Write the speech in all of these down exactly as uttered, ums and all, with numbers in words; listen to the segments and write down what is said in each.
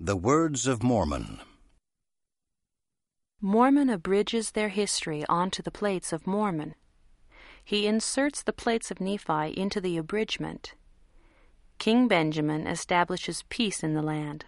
The Words of Mormon. Mormon abridges their history onto the plates of Mormon. He inserts the plates of Nephi into the abridgment. King Benjamin establishes peace in the land.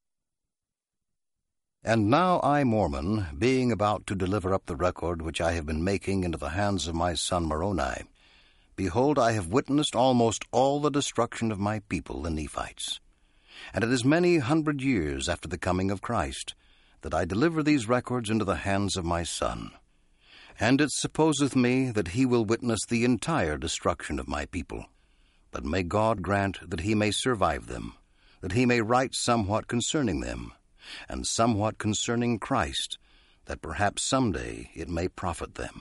And now I, Mormon, being about to deliver up the record which I have been making into the hands of my son Moroni, behold, I have witnessed almost all the destruction of my people, the Nephites. And it is many hundred years after the coming of Christ that I deliver these records into the hands of my son. And it supposeth me that he will witness the entire destruction of my people. But may God grant that he may survive them, that he may write somewhat concerning them, and somewhat concerning Christ, that perhaps some day it may profit them.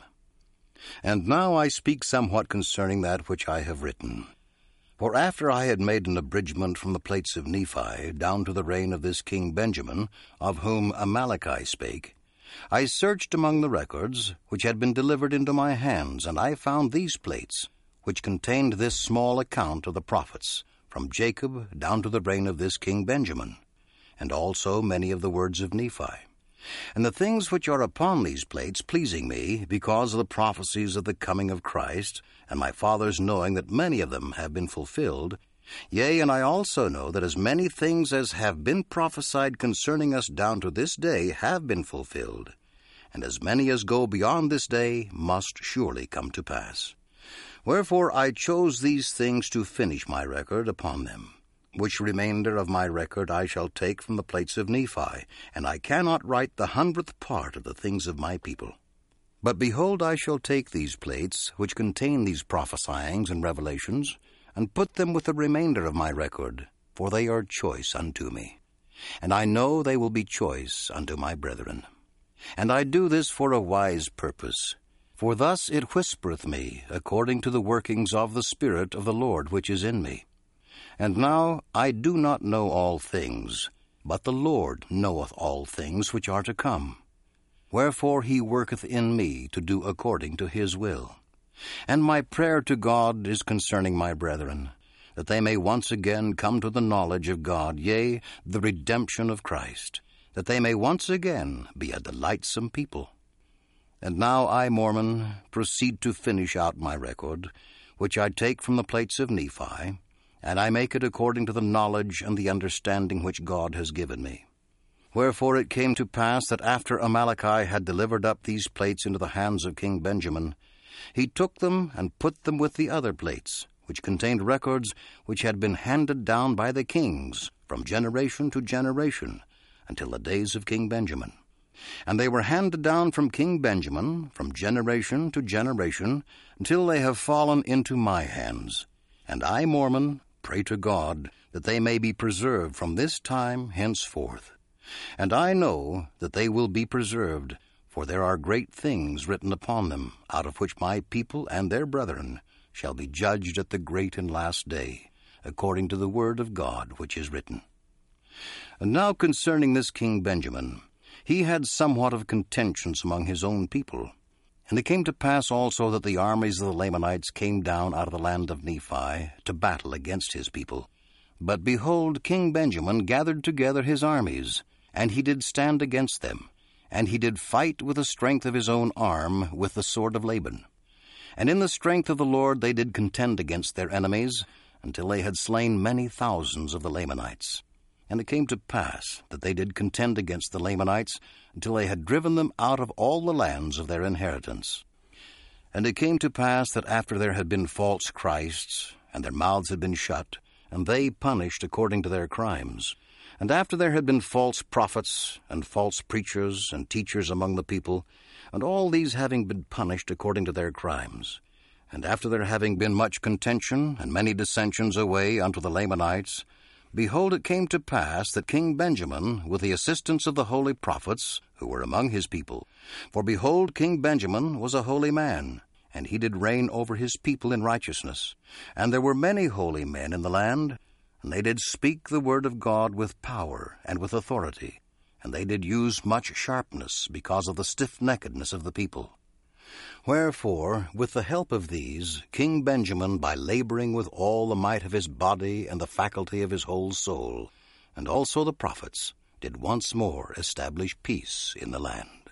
And now I speak somewhat concerning that which I have written. For after I had made an abridgment from the plates of Nephi down to the reign of this King Benjamin, of whom Amaleki spake, I searched among the records which had been delivered into my hands, and I found these plates, which contained this small account of the prophets, from Jacob down to the reign of this King Benjamin, and also many of the words of Nephi. And the things which are upon these plates pleasing me, because of the prophecies of the coming of Christ, and my fathers knowing that many of them have been fulfilled, yea, and I also know that as many things as have been prophesied concerning us down to this day have been fulfilled, and as many as go beyond this day must surely come to pass. Wherefore I chose these things to finish my record upon them, which remainder of my record I shall take from the plates of Nephi, and I cannot write the hundredth part of the things of my people. But behold, I shall take these plates, which contain these prophesyings and revelations, and put them with the remainder of my record, for they are choice unto me. And I know they will be choice unto my brethren. And I do this for a wise purpose, for thus it whispereth me, according to the workings of the Spirit of the Lord which is in me. And now I do not know all things, but the Lord knoweth all things which are to come. Wherefore he worketh in me to do according to his will. And my prayer to God is concerning my brethren, that they may once again come to the knowledge of God, yea, the redemption of Christ, that they may once again be a delightsome people. And now I, Mormon, proceed to finish out my record, which I take from the plates of Nephi, and I make it according to the knowledge and the understanding which God has given me. Wherefore it came to pass that after Amaleki had delivered up these plates into the hands of King Benjamin, he took them and put them with the other plates, which contained records which had been handed down by the kings from generation to generation, until the days of King Benjamin. And they were handed down from King Benjamin from generation to generation, until they have fallen into my hands. And I, Mormon, pray to God that they may be preserved from this time henceforth. And I know that they will be preserved, for there are great things written upon them, out of which my people and their brethren shall be judged at the great and last day, according to the word of God which is written. And now concerning this King Benjamin, he had somewhat of contentions among his own people. And it came to pass also that the armies of the Lamanites came down out of the land of Nephi to battle against his people. But behold, King Benjamin gathered together his armies, and he did stand against them, and he did fight with the strength of his own arm with the sword of Laban. And in the strength of the Lord they did contend against their enemies, until they had slain many thousands of the Lamanites. And it came to pass that they did contend against the Lamanites, until they had driven them out of all the lands of their inheritance. And it came to pass that after there had been false Christs, and their mouths had been shut, and they punished according to their crimes, and after there had been false prophets, and false preachers, and teachers among the people, and all these having been punished according to their crimes, and after there having been much contention, and many dissensions away unto the Lamanites, behold, it came to pass that King Benjamin, with the assistance of the holy prophets, who were among his people, for behold, King Benjamin was a holy man, and he did reign over his people in righteousness. And there were many holy men in the land, and they did speak the word of God with power and with authority, and they did use much sharpness because of the stiff-neckedness of the people. Wherefore, with the help of these, King Benjamin, by laboring with all the might of his body and the faculty of his whole soul, and also the prophets, did once more establish peace in the land.